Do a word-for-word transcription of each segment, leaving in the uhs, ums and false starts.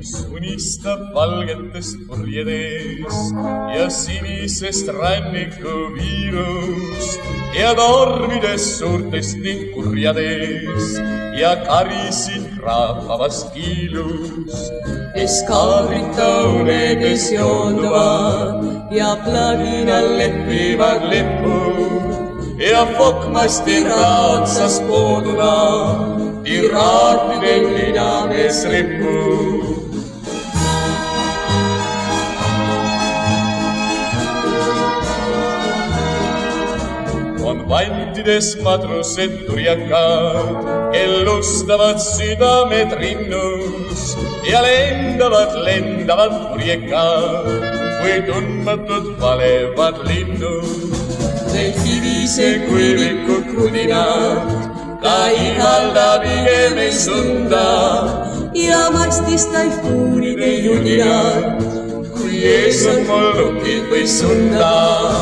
poiss unistab valgetest purjedest ja sinisest ranniku viirust ja tormidest suurtest ning kurjadest ja karisid kraapavast kiilust. Eskaadrita unedes joonduvad ja plaginal leppivad lipud ja fokmasti raatsas pooduna piraatide lidamees ripub. On vantides madrused turjakad, kellustavad südamed rinnus ja lendavad, lendavad purjekad, kui tundmatud valevad linnud. Need kivise kuivikud krudinad ta ihaldab igemes sunda ja mastis taifuunide judinad, kui ees on mollukid või sunda.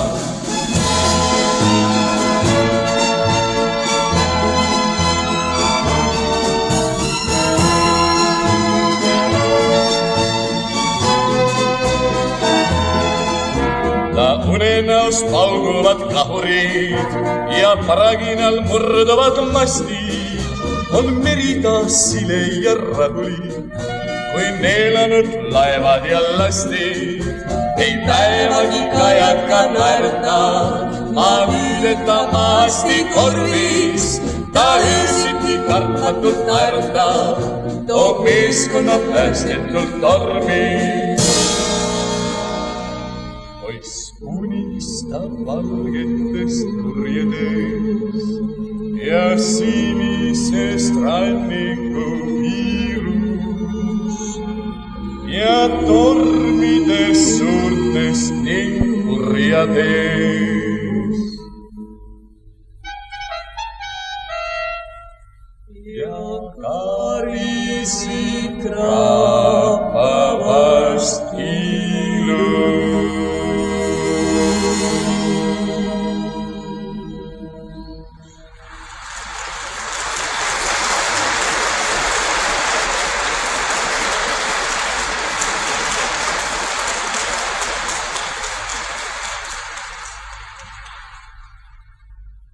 Ta unenäos pauguvad kahurid ja paraginal murduvad mastid. On meri taas sile ja rahulik, kui neelanud laevad ja lastid. Ei päevagi kajaka naerta, maa viideta maasti korvis. Ta öösiti kartmatult naerta, toob meeskonna päästetult tormis. Poiss unistab valgetest purjedest ja sinisest ranniku viirust ja tormidest suurtest ning kurjadest. Ja karisi kraapavast